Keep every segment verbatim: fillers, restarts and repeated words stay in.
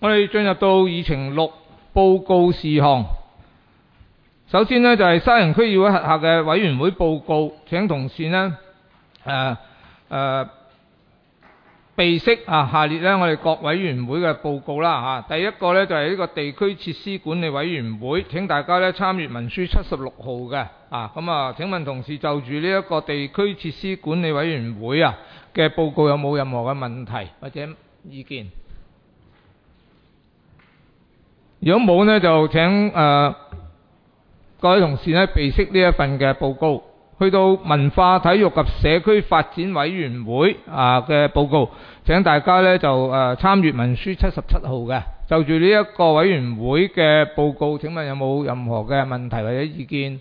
我哋進入到議程六報告事項。首先呢，就係沙田區議會轄下嘅委員會報告，請同事呢誒誒備悉啊，下列呢我哋各委員會嘅報告啦嚇。第一個呢，就係呢個地區設施管理委員會，請大家呢參閱文書七十六號嘅啊。咁啊，請問同事就住呢一個地區設施管理委員會啊嘅報告有冇任何嘅問題或者意見？如果冇呢，就請誒、呃、各位同事呢備悉呢一份嘅報告。去到文化體育及社區發展委員會啊嘅報告，請大家呢就誒參閱文書七十七號嘅。就住呢一個委員會嘅報告，請問有冇任何嘅問題或者意見？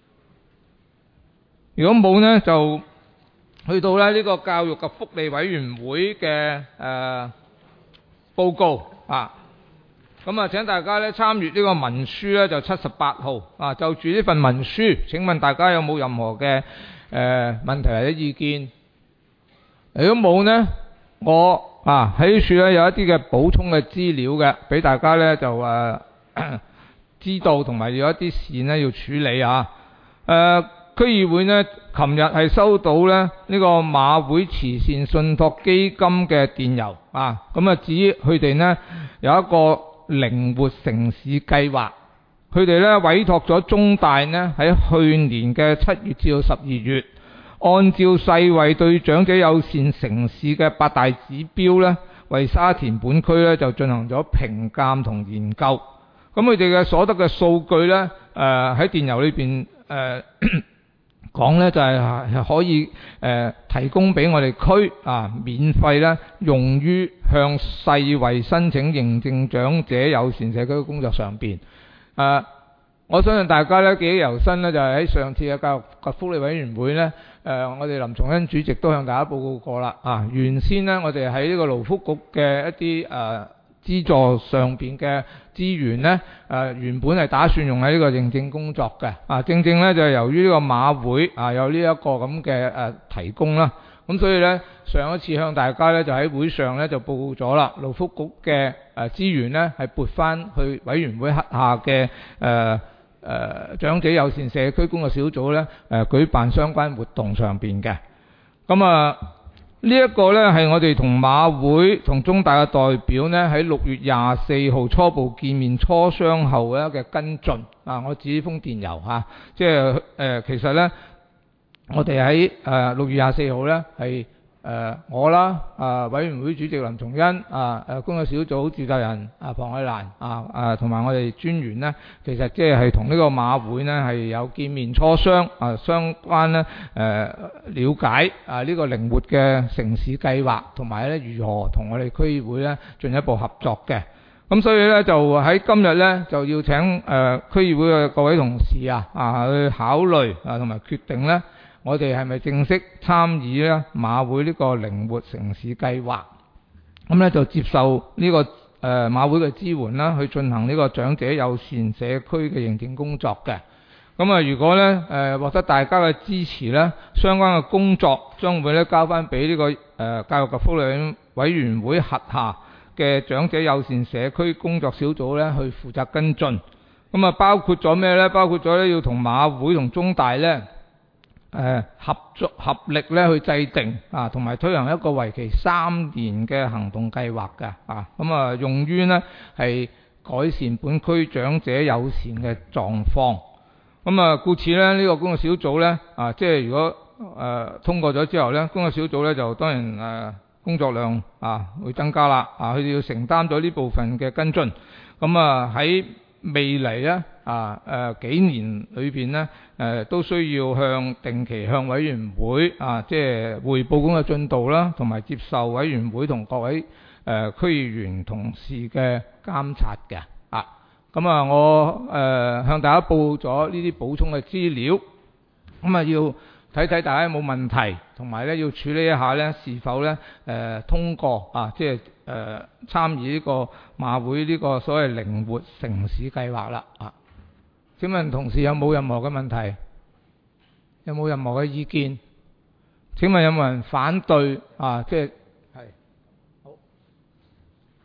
如果冇呢，就去到咧呢個教育及福利委員會嘅誒、呃、報告啊。咁啊，請大家咧參閱呢個文書咧就七十八號啊。就住呢份文書，請問大家有冇任何嘅誒、呃、問題或者意見？如果冇呢，我啊喺呢處咧有一啲嘅補充嘅資料嘅，俾大家咧就誒、呃、知道，同埋有一啲事呢要處理啊。誒、呃、區議會呢，琴日係收到咧呢、這個馬會慈善信託基金嘅電郵啊。咁啊，至於佢哋呢有一個靈活城市計劃，佢哋咧委託咗中大呢喺去年嘅七月至到十二月，按照世衛對長者友善城市嘅八大指標咧，為沙田本區咧就進行咗評鑑同研究。咁佢哋嘅所得嘅數據咧，誒、呃、喺電郵裏邊誒講咧就係、係、可以誒、呃、提供俾我哋區啊免費咧用於向世衛申請認證長者友善社區嘅工作上邊。誒、呃，我相信大家咧記憶猶新咧，就係、係、喺上次嘅教育及福利委員會咧，誒、呃、我哋林重恩主席都向大家報告過啦。啊，原先呢，我哋喺呢個勞福局嘅一啲誒、呃資助上邊嘅資源呢，誒、呃、原本係打算用喺呢個認證工作嘅，啊正正呢，就係由於呢個馬會啊有呢一個咁嘅誒提供啦，咁所以呢，上一次向大家呢，就喺會上呢，就報告咗啦，勞福局嘅誒資源呢，係撥翻去委員會轄下嘅誒誒長者友善社區工作小組呢，誒、呃、舉辦相關活動上邊嘅，咁啊。呢一個呢係我哋同馬會同中大嘅代表呢喺六月廿四號初步見面磋商後咧嘅跟進啊！我指呢封電郵嚇，即係誒、呃、其實呢，我哋喺誒六月廿四號呢係誒我啦啊委員會主席林重恩啊誒工作小組召集人啊龐愛蘭啊啊同埋我哋專員呢，其實即係同呢個馬會呢係有見面磋商啊相關呢誒、呃、了解啊呢、這個靈活嘅城市計劃，同埋咧如何同我哋區議會呢進一步合作嘅。咁所以呢，就喺今日呢，就要請誒、呃、區議會嘅各位同事啊啊去考慮啊同埋決定呢。我哋係咪正式參與咧馬會呢個靈活城市計劃？咁咧就接受呢、這個誒、呃、馬會嘅支援啦，去進行呢個長者友善社區嘅認證工作嘅。咁啊，如果咧誒、呃、獲得大家嘅支持咧，相關嘅工作將會咧交翻俾呢個誒、呃、教育及福利委員會轄下嘅長者友善社區工作小組咧去負責跟進。咁啊，包括咗咩咧？包括咗咧要同馬會同中大咧。誒、呃、合作合力咧去制定啊，同埋推行一個為期三年嘅行動計劃嘅啊，咁啊用於呢係改善本區長者友善嘅狀況。咁啊，故此咧呢、這個工作小組咧啊，即係如果誒、呃、通過咗之後咧，工作小組咧就當然誒、呃、工作量啊會增加啦啊，佢哋要承擔咗呢部分嘅跟進。咁啊喺未來咧啊誒、呃、幾年裏邊咧誒都需要向定期向委員會啊即係匯報工作進度啦，同埋接受委員會同各位誒、呃、區議員同事嘅監察嘅啊。咁啊我誒、呃、向大家報咗呢啲補充嘅資料，咁啊要睇睇大家有冇問題，同埋咧要處理一下咧是否咧誒、呃、通過啊即係誒參與呢個馬會呢個所謂靈活城市計劃啦啊！請問同事有冇任何嘅問題？有冇任何嘅意見？請問有冇人反對啊？即係係好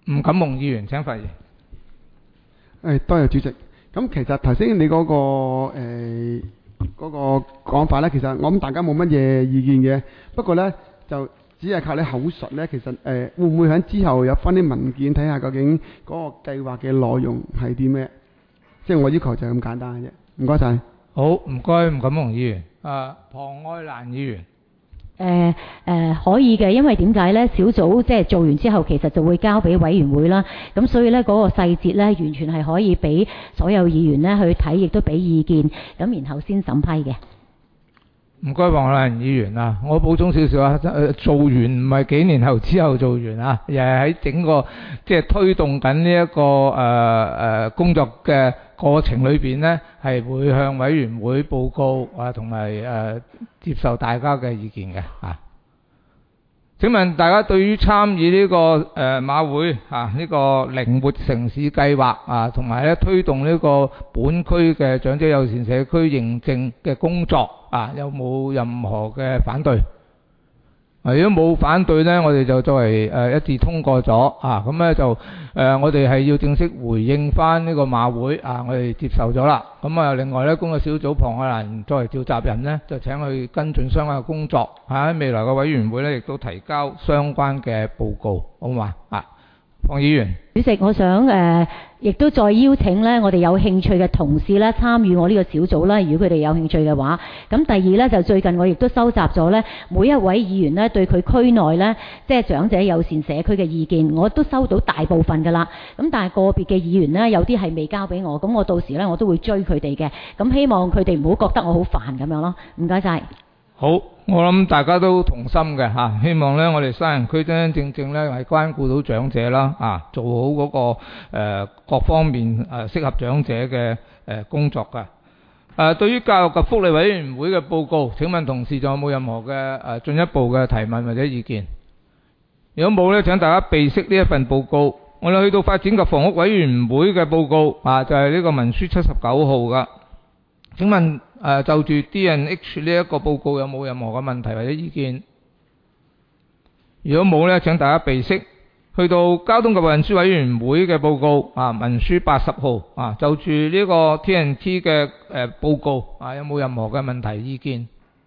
吳錦蒙議員請發言。 誒，多謝主席。咁其實頭先你嗰、那個誒嗰、呃那個講法咧，其實我諗大家冇乜嘢意見嘅。不過咧，就只係靠你口述咧，其實誒、呃、會唔會喺之後有翻啲文件睇下究竟嗰個計劃嘅內容係啲咩？即係我要求就係咁簡單嘅啫。唔該晒。 好，唔該，吳錦蒙議員。啊，龐愛蘭議員。 誒誒、呃、可以嘅，因為點解呢？小組即係做完之後，其實就會交俾委員會啦。咁所以呢，嗰、那個細節呢，完全係可以俾所有議員呢去睇，亦都俾意見，咁然後先審批嘅。唔該， 龐愛蘭議員啊，我補充少少啊。誒，做完唔係幾年後之後做完啊，而係喺整個即係推動緊呢一個誒誒、呃、工作嘅過程裏邊呢，係會向委員會報告啊，同埋誒接受大家嘅意見嘅啊。請問大家對於參與呢、這個誒、呃、馬會啊呢、這個靈活城市計劃啊，同埋咧推動呢個本區嘅長者友善社區認證嘅工作啊，有冇任何嘅反對？啊，如果冇反對呢，我哋就作為誒、呃、一致通過咗啊。咁咧就誒、呃、我哋係要正式回應翻呢個馬會啊，我哋接受咗啦。咁啊，另外呢，工作小組龐愛蘭作為召集人呢，就請佢跟進相關嘅工作，喺、啊、未來嘅委員會呢，亦都提交相關嘅報告，好嘛？啊，龐議員。主席，我想誒，亦、呃、都再邀請呢，我哋有興趣嘅同事呢參與我呢個小組啦。如果佢哋有興趣嘅話，咁第二呢，就最近我亦都收集咗呢每一位議員呢對佢區內呢即係長者友善社區嘅意見，我都收到大部分㗎啦。咁但係個別嘅議員呢，有啲係未交俾我，咁我到時呢，我都會追佢哋嘅。咁希望佢哋唔好覺得我好煩咁樣咯。唔該晒。好，我諗大家都同心嘅嚇、啊，希望咧我哋沙人區真真正正咧係關顧到長者啦，啊，做好嗰、那個、呃、各方面誒、呃、適合長者嘅誒、呃、工作㗎。誒、呃，對於教育及福利委員會嘅報告，請問同事仲有冇任何嘅誒、呃、進一步嘅提問或者意見？如果冇咧，請大家備悉呢一份報告。我哋去到發展及房屋委員會嘅報告啊，就係、是、呢個文書七十九號㗎。請問誒、呃、就住 D and H 呢一個報告有冇任何嘅問題或者意見？如果冇呢，請大家備悉。去到交通及運輸委員會嘅報告啊，文書八十號啊，就住呢個 T N T 嘅誒、呃、報告啊，有冇任何嘅問題意見？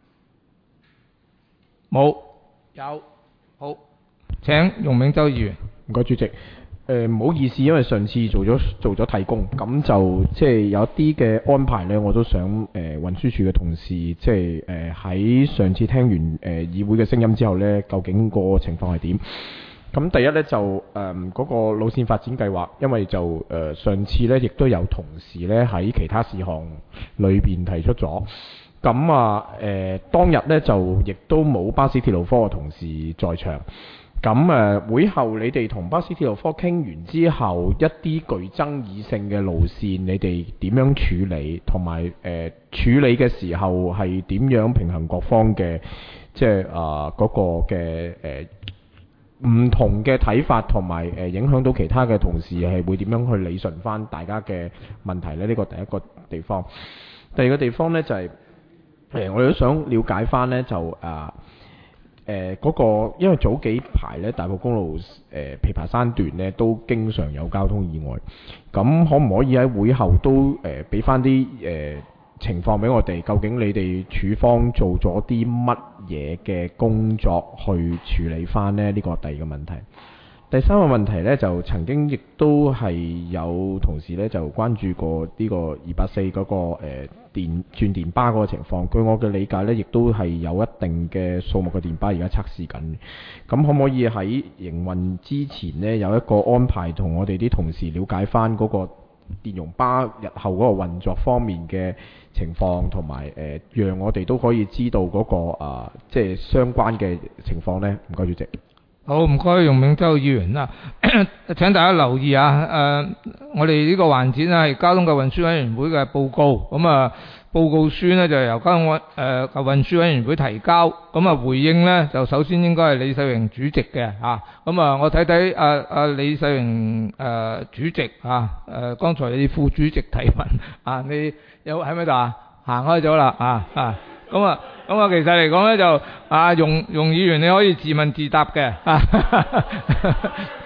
冇？有？好，請容銘洲議員。 唔該，主席。誒唔好意思，因為上次做咗做咗替工，咁就即係有啲嘅安排呢，我都想誒、呃、運輸署嘅同事即係誒喺上次聽完誒、呃、議會嘅聲音之後呢，究竟個情況係點？咁第一呢，就誒嗰、呃那個路線發展計劃，因為就誒、呃、上次呢亦都有同事呢喺其他事項裏邊提出咗，咁啊誒、呃、當日呢，就亦都冇巴士鐵路科嘅同事在場。咁誒、呃、會後你哋同巴士鐵路科傾完之後，一啲具爭議性嘅路線，你哋點樣處理？同埋誒處理嘅時候係點樣平衡各方嘅即係啊嗰個嘅誒唔同嘅睇法，同埋誒影響到其他嘅同事係會點樣去理順翻大家嘅問題呢？呢、這個第一個地方。第二個地方呢，就係、是、誒、呃、我哋都想了解翻呢，就啊。呃誒嗰、呃那個，因為早幾排咧，大埔公路誒琵琶山段咧都經常有交通意外，咁可唔可以喺會後都誒俾翻啲誒情況俾我哋？究竟你哋處方做咗啲乜嘢嘅工作去處理翻呢？呢、這個第二個問題。第三個問題呢，就曾經亦都係有同事呢就關注過呢個二八四嗰個誒、呃、電轉電巴嗰個情況。據我嘅理解呢，亦都係有一定嘅數目嘅電巴而家測試緊。咁可唔可以喺營運之前呢，有一個安排，同我哋啲同事了解翻嗰個電容巴日後嗰個運作方面嘅情況，同埋誒讓我哋都可以知道嗰、那個啊即係相關嘅情況呢？唔該，主席。 好，唔該，容銘洲議員啦。請大家留意啊，誒、呃，我哋呢個環節呢係交通及運輸委員會嘅報告，咁啊，報告書呢就由交通運誒及運輸委員會提交，咁啊回應呢就首先應該係李世榮主席嘅嚇，咁啊我睇睇阿阿李世榮誒、呃、主席啊，誒、呃、剛才你副主席提問啊，你有喺咪度啊？行開咗啦啊啊！咁啊，咁啊，其實嚟講咧就啊，容容議員你可以自問自答嘅啊。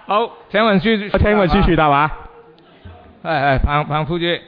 好，請運輸我請運輸署答話。 係係彭彭副主席。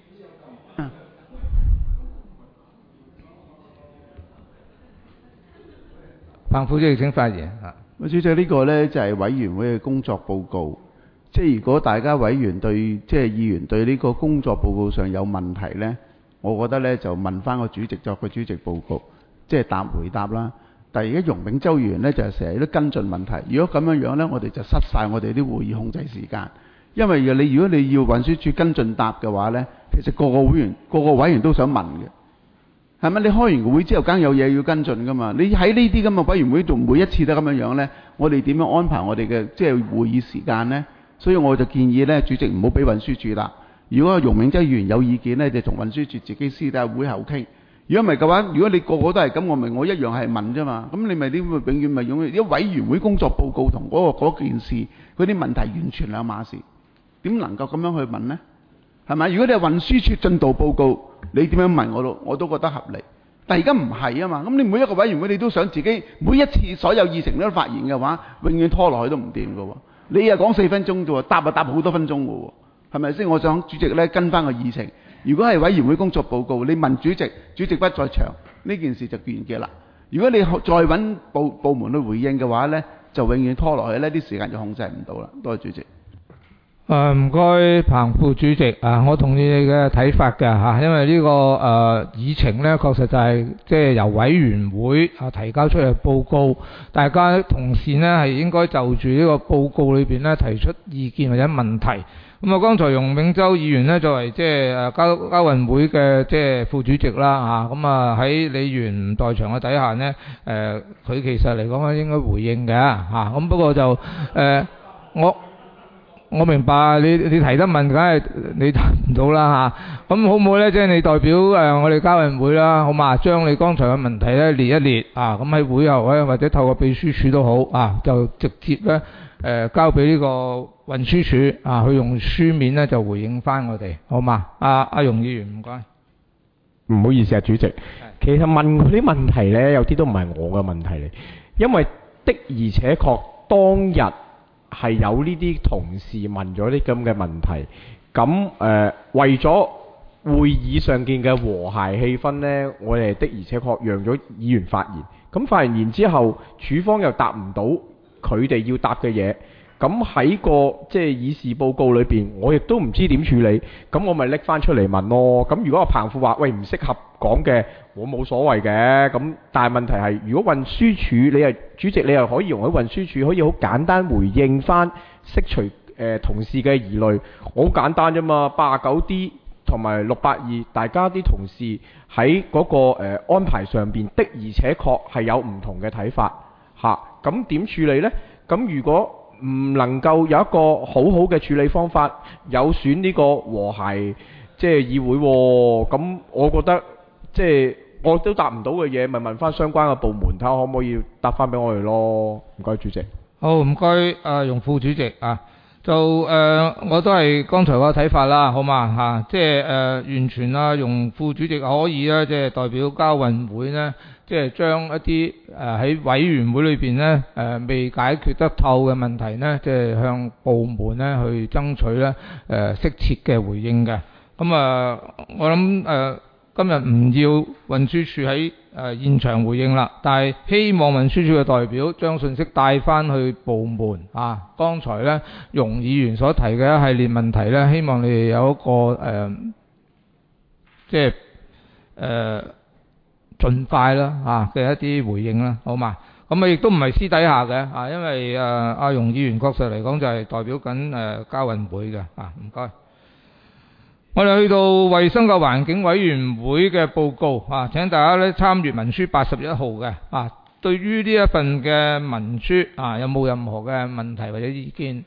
彭副主席請發言嚇。 主席，呢個呢就係委員會嘅工作報告。即係如果大家委員對即係議員對呢個工作報告上有問題呢，我覺得呢就問翻個主席作個主席報告，即係答回答啦。但係而家容炳洲議員呢，就係成日都跟進問題。如果咁樣樣呢，我哋就失晒我哋啲會議控制時間。因為你如果你要運輸署跟進答嘅話呢，其實個個會員個個委員都想問嘅。係咪？你開完會之後，梗有嘢要跟進噶嘛？你喺呢啲咁嘅委員會度，每一次都咁樣樣呢，我哋點樣安排我哋嘅即係會議時間呢？所以我就建議呢，主席唔好俾運輸署啦。如果容炳洲議員有意見呢，就同運輸署自己私底下會後傾。如果唔係嘅話，如果你個個都係咁，我咪我一樣係問啫嘛。咁你咪啲永遠咪用啲委員會工作報告同嗰、嗰個、件事嗰啲問題完全兩碼事，點能夠咁樣去問呢？係咪？如果你係運輸署進度報告，你點樣問我都我都覺得合理。但係而家唔係啊嘛，咁你每一個委員會你都想自己每一次所有議程都發言嘅話，永遠拖落去都唔掂㗎喎。你又講四分鐘啫喎，答啊答好多分鐘㗎喎，係咪先？我想主席咧跟翻個議程。如果係委員會工作報告，你問主席，主席不在場，呢件事就完結啦。如果你再揾部部門去回應嘅話咧，就永遠拖落去呢啲時間就控制唔到啦。多謝主席。 誒唔該，彭副主席啊，我同意你嘅睇法嘅嚇，因為呢、這個誒、呃、議程呢，確實就係即係由委員會啊提交出嚟報告，大家同事呢係應該就住呢個報告裏邊呢提出意見或者問題。咁啊，剛才容炳洲議員呢，作為即係誒交交運會嘅即係副主席啦嚇，咁啊喺李元唔在場嘅底下呢，誒、呃、佢其實嚟講咧應該回應嘅嚇，咁、啊、不過就誒、呃、我。我明白你你提得問，梗係你答唔到啦嚇。咁、啊、好唔好咧？即係你代表誒、呃、我哋交運會啦，好嘛？將你剛才嘅問題咧列一列啊。咁喺會後咧，或者透過秘書處都好啊，就直接咧誒、呃、交俾呢個運輸署啊，去用書面咧就回應翻我哋，好嘛？阿阿容議員唔該。 唔好意思啊，主席。其實問佢啲問題咧，有啲都唔係我嘅問題嚟，因為的而且確當日。係有呢啲同事問咗啲咁嘅問題，咁誒、呃、為咗會議上見嘅和諧氣氛呢，我哋的而且確讓咗議員發言。咁發言完之後，署方又答唔到佢哋要答嘅嘢，咁喺個即係議事報告裏邊，我亦都唔知點處理，咁我咪拎翻出嚟問咯。咁如果阿彭副話喂唔適合講嘅，我冇所謂嘅。咁但係問題係，如果運輸署你係主席，你又可以容許運輸署可以好簡單回應翻，釋除誒、呃、同事嘅疑慮。我好簡單啫嘛，八十九 D 同埋六百二，大家啲同事喺嗰、那個、呃、安排上邊的而且確係有唔同嘅睇法嚇。咁、啊、點處理呢？咁如果唔能夠有一個好好嘅處理方法，有損呢個和諧即係議會喎，咁我覺得即係我都答唔到嘅嘢，咪問翻相關嘅部門睇下可唔可以答翻俾我哋咯。唔該，主席。 好，唔該，啊容副主席啊，就誒、呃、我都係剛才個睇法啦，好嘛嚇、啊，即係誒、呃、完全啊容副主席可以咧，即係代表交運會呢。即係將一啲誒喺委員會裏邊呢誒、呃、未解決得透嘅問題呢，即係向部門呢去爭取呢誒、呃、適切嘅回應嘅。咁、嗯、啊、呃，我諗誒、呃、今日唔要運輸署喺誒、呃、現場回應啦，但係希望運輸署嘅代表將信息帶翻去部門啊。剛才呢容議員所提嘅一系列問題呢，希望你哋有一個誒、呃、即係誒。呃盡快啦嚇嘅一啲回應啦，好嘛？咁啊亦都唔係私底下嘅啊，因為誒阿容議員確實嚟講就係代表緊誒交運會嘅啊，唔該。我哋去到衞生及環境委員會嘅報告啊，請大家咧參閱文書八十一號嘅啊。對於呢一份嘅文書啊，有冇任何嘅問題或者意見？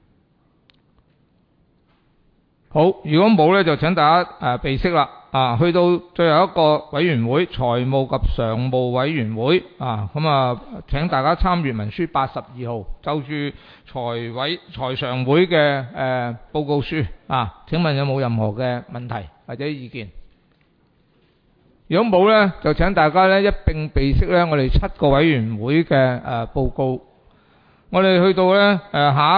好，如果冇咧，就請大家誒備悉啦。啊，去到最後一個委員會，財務及常務委員會啊，咁啊請大家參閱文書八十二號，就住財委財常會嘅誒、呃、報告書啊。請問有冇任何嘅問題或者意見？如果冇呢，就請大家呢一並備悉呢我哋七個委員會嘅誒、呃、報告。我哋去到呢誒、呃、下一